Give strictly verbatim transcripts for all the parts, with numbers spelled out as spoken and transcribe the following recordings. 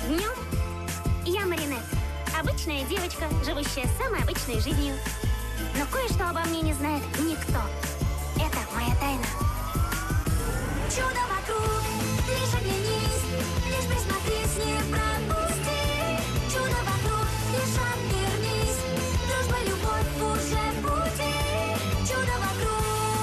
днем. Я Маринет. Обычная девочка, живущая самой обычной жизнью. Но кое-что обо мне не знает никто. Это моя тайна. Чудо вокруг, лишь оглянись, лишь присмотрись, не пропусти. Чудо вокруг, лишь обернись, дружба, любовь уже в пути. Чудо вокруг.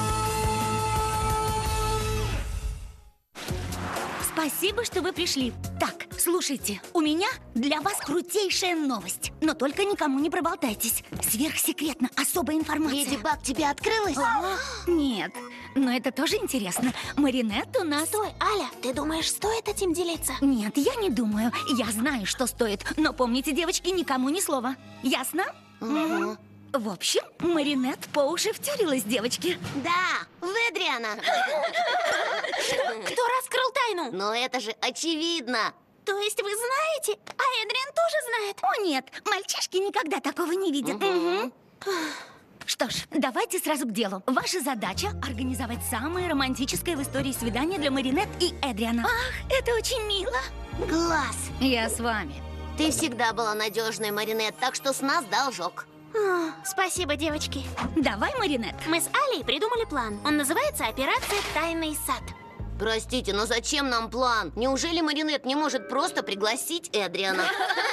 Спасибо, что вы пришли. Так, слушайте, у меня для вас крутейшая новость. Но только никому не проболтайтесь. Сверхсекретно, особая информация. Леди Баг тебе открылась? А, нет, но это тоже интересно. Маринет у нас... Стой, Аля, ты думаешь, стоит этим делиться? Нет, я не думаю. Я знаю, что стоит. Но помните, девочки, никому ни слова. Ясно? Угу. В общем, Маринет по уши втюрилась, девочки. Да, в Эдриана. Кто раскрыл тайну? Но это же очевидно. То есть вы знаете, а Эдриан тоже знает? О нет, мальчишки никогда такого не видят. Мгм. Что ж, давайте сразу к делу. Ваша задача — организовать самое романтическое в истории свидание для Маринет и Эдриана. Ах, это очень мило. Класс. Я с вами. Ты всегда была надежной, Маринет, так что с нас должок. А, спасибо, девочки. Давай, Маринет. Мы с Алей придумали план. Он называется «Операция Тайный сад». Простите, но зачем нам план? Неужели Маринет не может просто пригласить Эдриана?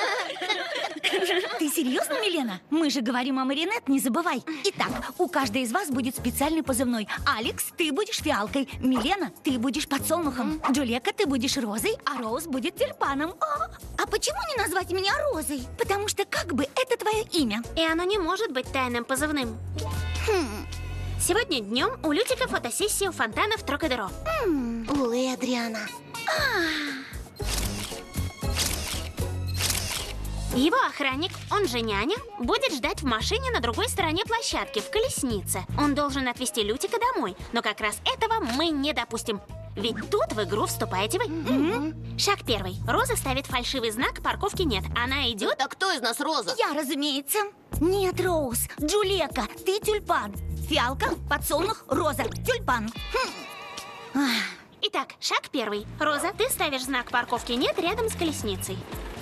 Ты серьезно, Милена? Мы же говорим о Маринет, не забывай. Итак, у каждой из вас будет специальный позывной. Алекс, ты будешь фиалкой. Милена, ты будешь подсолнухом. Джулека, ты будешь розой, а Роуз будет тюльпаном. А, а почему не назвать меня Розой? Потому что как бы это твое имя. И оно не может быть тайным позывным. Хм. Сегодня днем у Лютика фотосессия у фонтана в Трокадеро. У Эдриана. Его охранник, он же няня, будет ждать в машине на другой стороне площадки, в колеснице. Он должен отвезти Лютика домой, но как раз этого мы не допустим. Ведь тут в игру вступаете вы. Мгм. Шаг первый. Роза ставит фальшивый знак «Парковки нет». Она идет... Так кто из нас Роза? Я, разумеется. Нет, Роуз, Джулека, ты тюльпан. Фиалка, подсолнух, роза, тюльпан. Хм. Ах. Итак, шаг первый. Роза, ты ставишь знак «Парковки нет» рядом с колесницей.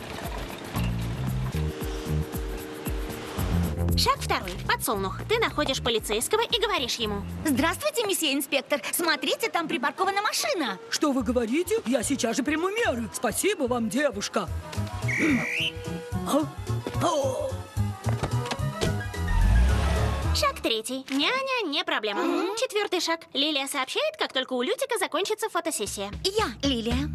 Шаг второй. Подсолнух. Ты находишь полицейского и говоришь ему: Здравствуйте, месье инспектор. Смотрите, там припаркована машина. Что вы говорите? Я сейчас же приму меры. Спасибо вам, девушка. А? О! Шаг третий. Няня, не проблема. Четвертый шаг. Лилия сообщает, как только у Лютика закончится фотосессия. Я Лилия.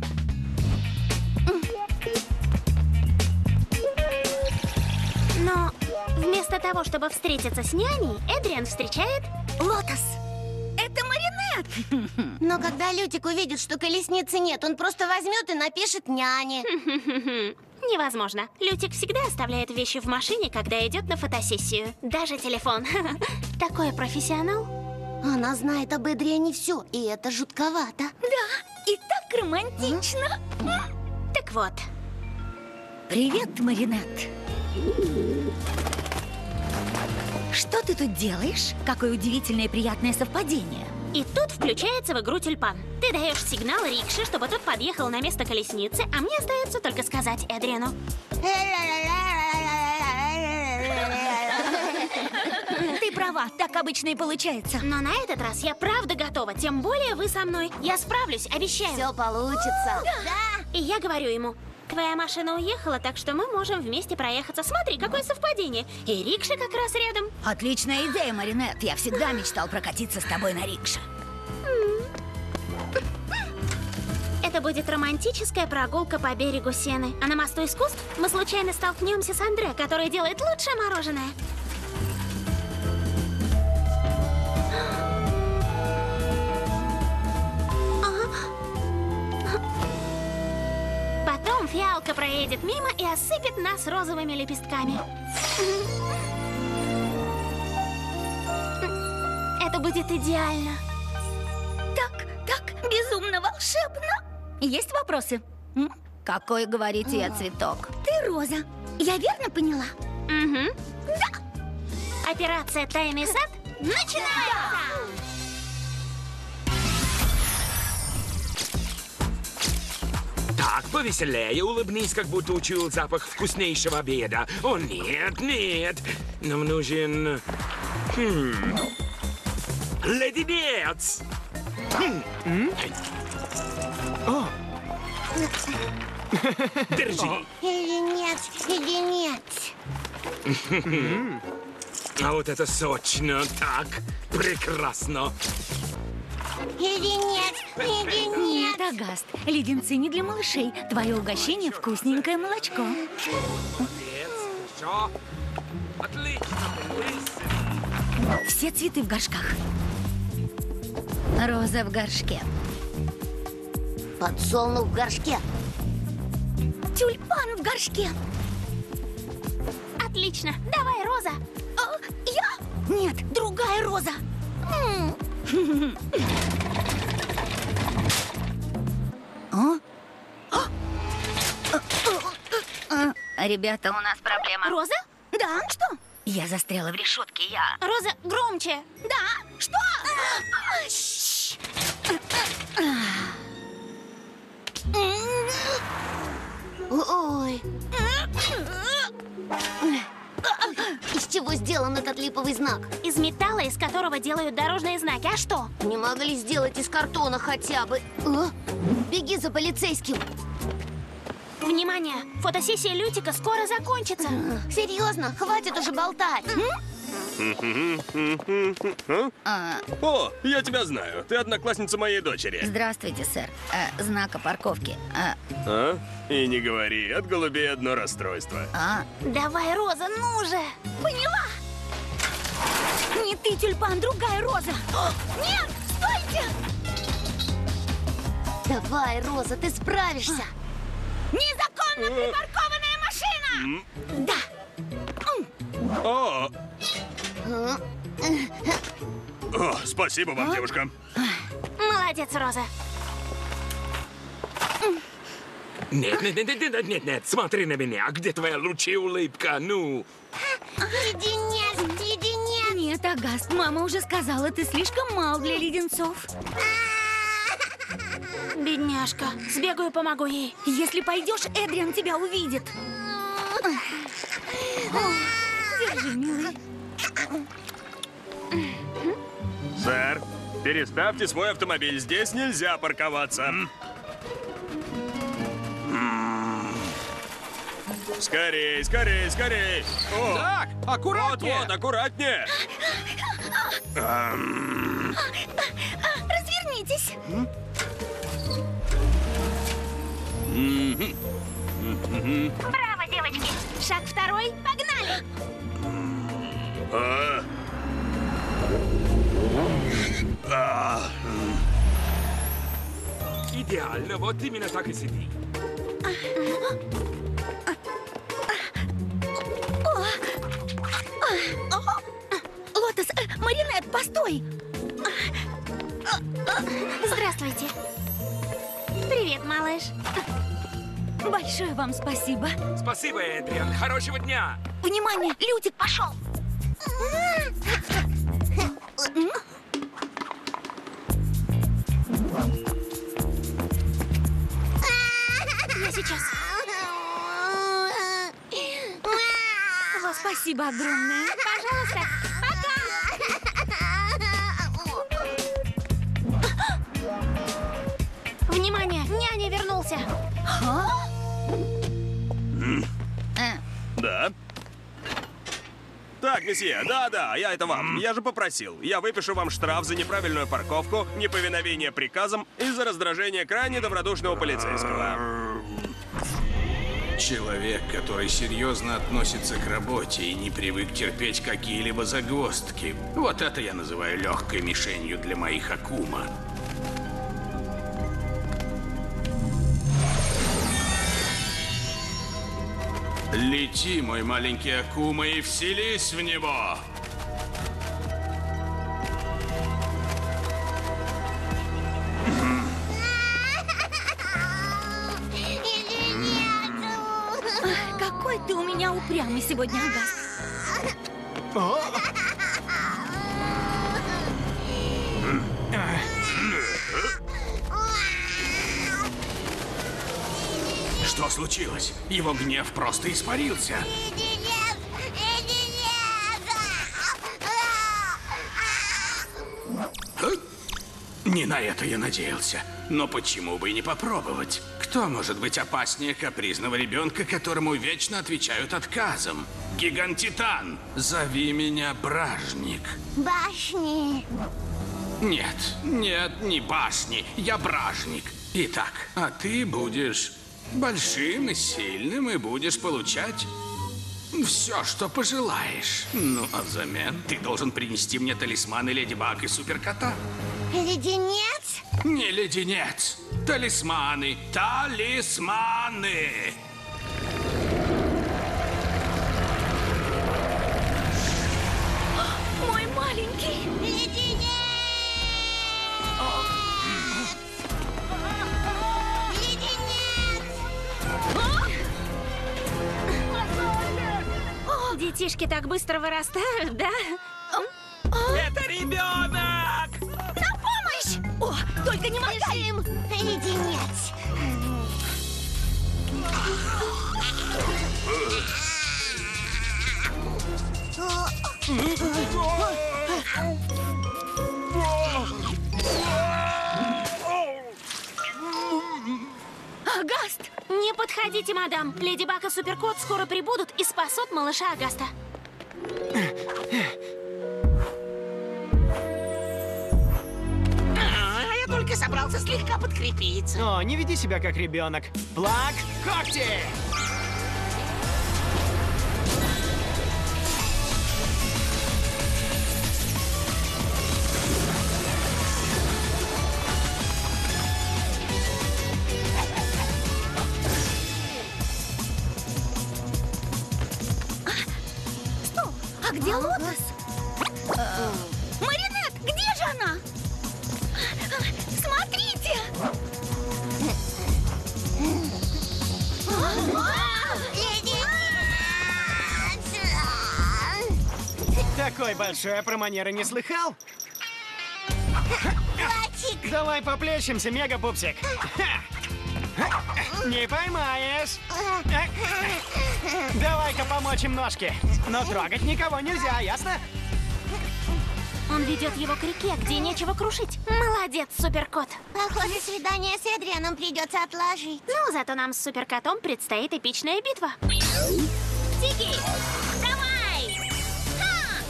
Но вместо того, чтобы встретиться с няней, Эдриан встречает... Лотос. Это Маринет. Но когда Лютик увидит, что колесницы нет, он просто возьмет и напишет няне. Невозможно. Лютик всегда оставляет вещи в машине, когда идет на фотосессию. Даже телефон. Такой профессионал. Она знает об Эдриане все, и это жутковато. Да, и так романтично. Так вот. Привет, Маринет. Что ты тут делаешь? Какое удивительное и приятное совпадение. И тут включается в игру тюльпан. Ты даешь сигнал рикше, чтобы тот подъехал на место колесницы, а мне остается только сказать Эдриану: Ты права, так обычно и получается. но на этот раз я правда готова, тем более вы со мной. Я справлюсь, обещаю. Все получится. Да. И я говорю ему: твоя машина уехала, так что мы можем вместе проехаться. Смотри, какое совпадение. И рикша как раз рядом. Отличная идея, Маринет. Я всегда мечтал прокатиться с тобой на рикше. Это будет романтическая прогулка по берегу Сены. А на мосту искусств мы случайно столкнемся с Андре, который делает лучшее мороженое. Потом фиалка проедет мимо и осыпет нас розовыми лепестками. Это будет идеально. Так, так, безумно волшебно. Есть вопросы? М? Какой, говорите, я цветок? Ты роза. Я верно поняла? Угу. Да. Операция «Тайный сад» начинается! Так, повеселее, улыбнись, как будто учуял запах вкуснейшего обеда. О, нет, нет. Нам нужен... Хм... Леденец! Хм. О, Держи. Леденец, леденец. А вот это сочно, так, прекрасно. Леденец, леденец. Нет, Агаст, леденцы не для малышей. Твое угощение — вкусненькое молочко. Молодец, хорошо. Отлично, лысый. Все цветы в горшках. Роза в горшке. Подсолнух в горшке. Тюльпан в горшке. Отлично. Давай, Роза. А, я? Нет, другая роза. М. А? А? А, а, Ребята, у нас проблема. Роза? Да, что? Я застряла в решетке, я... Роза, громче. Да, что? Ой. Из чего сделан этот липовый знак? Из металла, из которого делают дорожные знаки. А что? Не могли сделать из картона хотя бы. А? Беги за полицейским. Внимание! Фотосессия Лютика скоро закончится. Серьезно, хватит уже болтать. А, О, я тебя знаю. Ты одноклассница моей дочери. здравствуйте, сэр. А, знак о парковке. А, А? И не говори, от голубей одно расстройство. а, Давай, Роза, ну же! поняла! Не ты, тюльпан, другая роза. О, нет, стойте! Давай, Роза, ты справишься. Незаконно припаркованная машина! Да. О, А? о, спасибо вам, девушка. Молодец, Роза. Нет, нет, нет, нет, нет, нет, нет, смотри на меня. Где твоя лучшая улыбка? Ну, Леденец, леденец. Нет, Агаст, мама уже сказала, ты слишком мал для леденцов. Бедняжка. Сбегаю, помогу ей. Если пойдешь, Эдриан тебя увидит. Держи, милый. Сэр, переставьте свой автомобиль. Здесь нельзя парковаться. Скорей, скорей, скорей. О, так, аккуратнее. вот, вот, аккуратнее. Развернитесь. Браво, девочки. Шаг второй. Погнали. А. А. Идеально, вот именно так и сиди. Лотос, э, Маринет, постой. Здравствуйте. Привет, малыш. Большое вам спасибо. Спасибо, Эдриан. Хорошего дня. Внимание, Лютик пошел. Я сейчас. О, спасибо огромное. Пожалуйста. Пока. Внимание, няня вернулся. А? Э, Да. Так, месье, да-да, я это вам. Я же попросил. Я выпишу вам штраф за неправильную парковку, неповиновение приказам из-за раздражения крайне добродушного полицейского. Человек, который серьезно относится к работе и не привык терпеть какие-либо загвоздки. Вот это я называю легкой мишенью для моих Акума. Лети, мой маленький Акума, и вселись в него! какой ты у меня упрямый сегодня, Агаст. Что случилось? Его гнев просто испарился. Леденец! Леденец! Не на это я надеялся. Но почему бы и не попробовать? Кто может быть опаснее капризного ребенка, которому вечно отвечают отказом? Гигантитан, зови меня Бражник. Башни! Нет, нет, не башни, я Бражник. Итак, а ты будешь большим и сильным и будешь получать все, что пожелаешь. Ну, а взамен ты должен принести мне талисманы Леди Баг и Суперкота. Леденец? Не леденец, талисманы, талисманы. Мой маленький. Леденец! Леденец! Детишки так быстро вырастают, да? Это ребенок! На помощь! О, только не моргай! Бежим! Леденец! Агаст! Не подходите, мадам. Леди Баг и Суперкот скоро прибудут и спасут малыша Агаста. А я только собрался слегка подкрепиться. О, не веди себя как ребенок. Блак, когти! А где Лотос? Маринет, где же она? Смотрите! Такой большой, а про манеры не слыхал? Хватит! Давай поплещемся, мега-пупсик. Ха! Не поймаешь. Давай-ка помочим ножке. Но трогать никого нельзя, ясно? Он ведет его к реке, где нечего крушить. Молодец, Суперкот. Похоже, свидание с Эдрианом придется отложить. Ну, зато нам с Суперкотом предстоит эпичная битва. Тики, давай! Ха!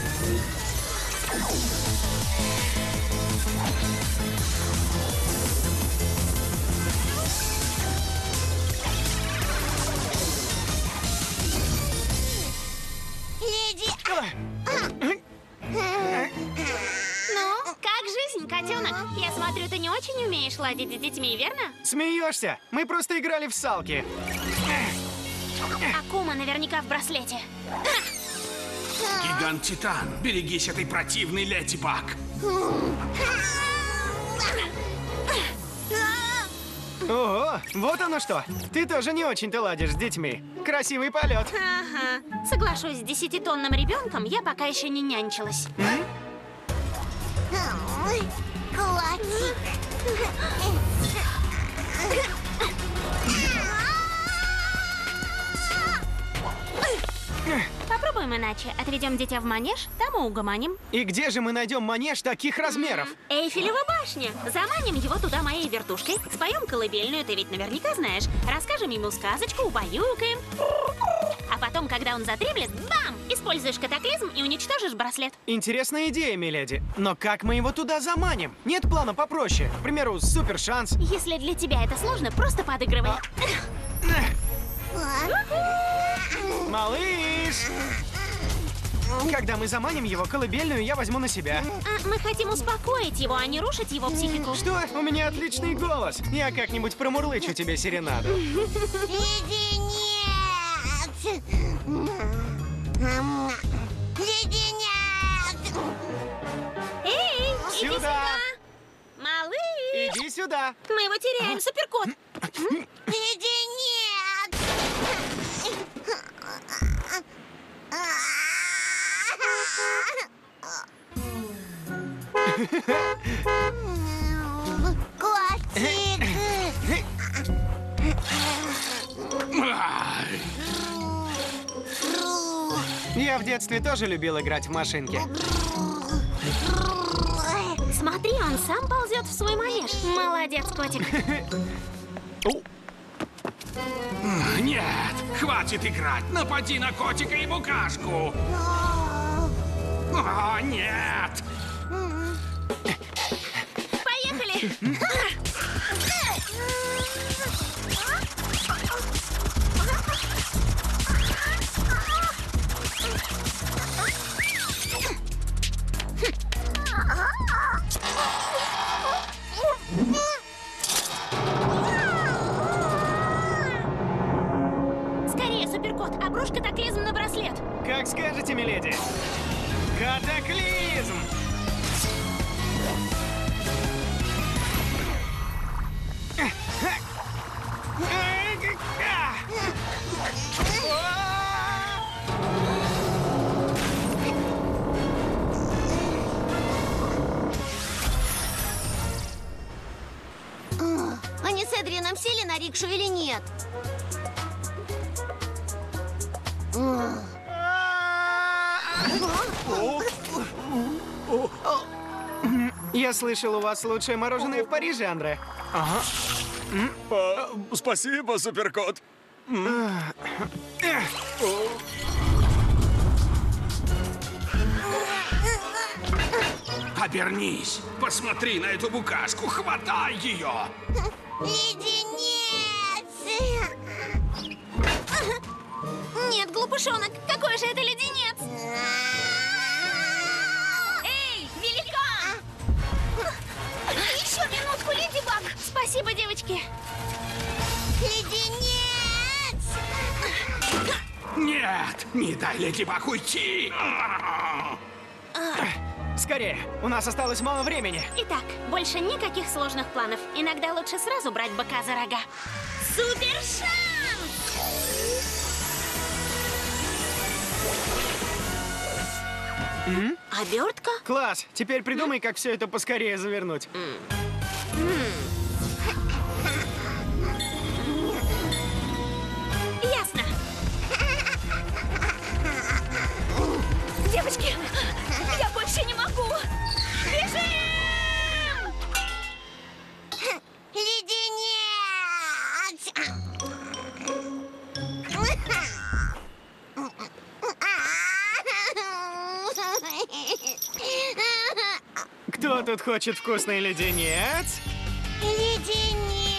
Леди... Ну, как жизнь, котенок? Я смотрю, ты не очень умеешь ладить с детьми, верно? Смеешься? Мы просто играли в салки. Акума наверняка в браслете. Гигант-титан, берегись этой противной Леди Баг. Ого, вот оно что. Ты тоже не очень-то ладишь с детьми. Красивый полет. Ага. Соглашусь, с десятитонным ребенком я пока еще не нянчилась. Котик. Попробуем иначе. Отведем дитя в манеж, там и угомоним. И где же мы найдем манеж таких размеров? Эйфелева башня. Заманим его туда моей вертушкой. Споем колыбельную, ты ведь наверняка знаешь. Расскажем ему сказочку, убаюкаем. А потом, когда он задремлет, бам! Используешь катаклизм и уничтожишь браслет. Интересная идея, миледи. Но как мы его туда заманим? Нет плана попроще. К примеру, супер шанс. Если для тебя это сложно, просто подыгрывай. Малыш! Когда мы заманим его, колыбельную я возьму на себя. А, мы хотим успокоить его, а не рушить его психику. Что? У меня отличный голос. Я как-нибудь промурлычу тебе серенаду. Леденец! Леденец! Эй, иди Сюда. сюда! Малыш! Иди сюда. Мы его теряем, Суперкот! Леденец! Котик! Я в детстве тоже любил играть в машинки. Смотри, он сам ползет в свой манеж. Молодец, котик. Нет, хватит играть. Напади на котика и букашку. О, нет. Поехали. Скорее, суперкот, обрушь катаклизм на браслет. Как скажете, миледи. Катаклизм! Они с Эдрианом сели на рикшу или нет? Я слышал, у вас лучшее мороженое в Париже, Андре. Ага. А, спасибо, суперкот. Обернись. Посмотри на эту букашку. Хватай ее. Леденец! Нет, глупышонок, какой же это леденец? Эй, великан! Еще минутку, Леди Баг! Спасибо, девочки! Леденец! Нет, не дай Леди Баг уйти. Скорее, у нас осталось мало времени. Итак, больше никаких сложных планов. Иногда лучше сразу брать быка за рога. Супер шанс! М? Обертка? Класс, теперь придумай, как все это поскорее завернуть. Ясно. Девочки, я больше не могу. Бежим! Леденец! Кто тут хочет вкусный леденец? Леденец!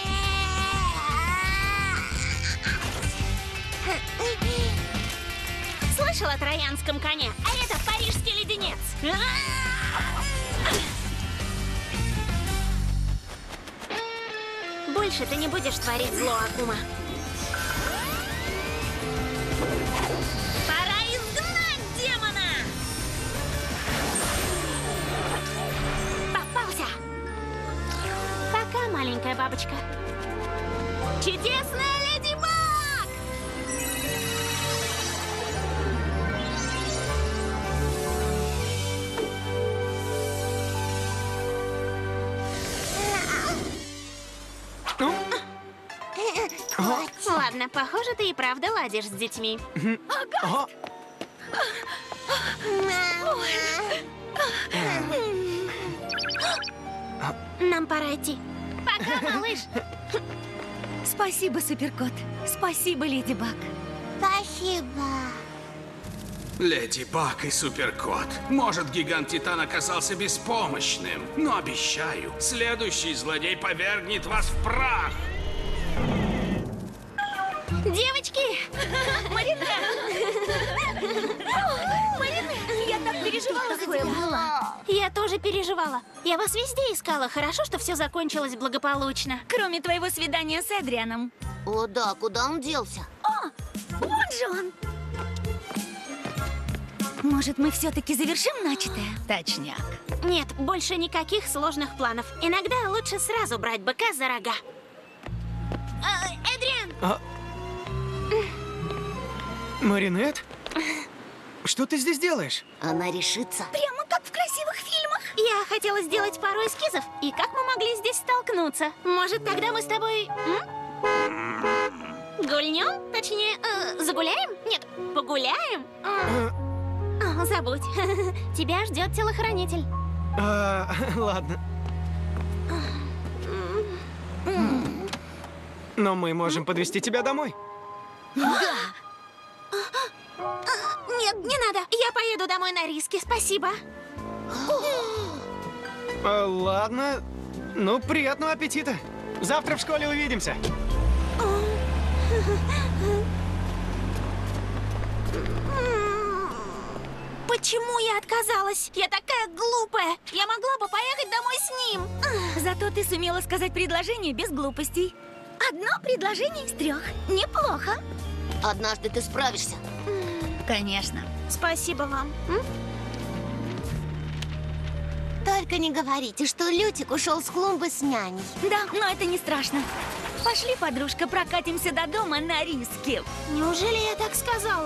Слышал о троянском коне, а это парижский леденец. Больше ты не будешь творить зло, Акума. Пора изгнать демона! Попался! Пока, маленькая бабочка. Чудесная Леди Баг! Ладно, похоже, ты и правда ладишь с детьми. Ага. Нам пора идти. Пока, малыш. Спасибо, суперкот. Спасибо, Леди Баг. Спасибо. Леди Баг и суперкот. Может, гигант Титан оказался беспомощным, но обещаю, следующий злодей повергнет вас в прах. Девочки! Марина! Марина, Я так переживала за тебя. я тоже переживала. Я вас везде искала. Хорошо, что все закончилось благополучно. Кроме твоего свидания с Эдрианом. О, да, куда он делся? Вот же он. Может, мы все-таки завершим начатое? Точняк. Нет, больше никаких сложных планов. Иногда лучше сразу брать быка за рога. А, Эдриан! А? Маринет? Что ты здесь делаешь? Она решится. Прямо как в красивых фильмах. Я хотела сделать пару эскизов. И как мы могли здесь столкнуться? Может, тогда мы с тобой... м? Гульнем? Точнее, э, загуляем? Нет, погуляем? М. забудь. Тебя ждет телохранитель. А, ладно. Но мы можем подвезти тебя домой. Нет, не надо. Я поеду домой на риске, спасибо. А, ладно. Ну, приятного аппетита. Завтра в школе увидимся. Почему я отказалась? Я такая глупая. Я могла бы поехать домой с ним. Зато ты сумела сказать предложение без глупостей. Одно предложение из трех. Неплохо. Однажды ты справишься. Конечно. Спасибо вам. М? Только не говорите, что Лютик ушел с клумбы с няней. Да, но это не страшно. Пошли, подружка, прокатимся до дома на риске. Неужели я так сказала?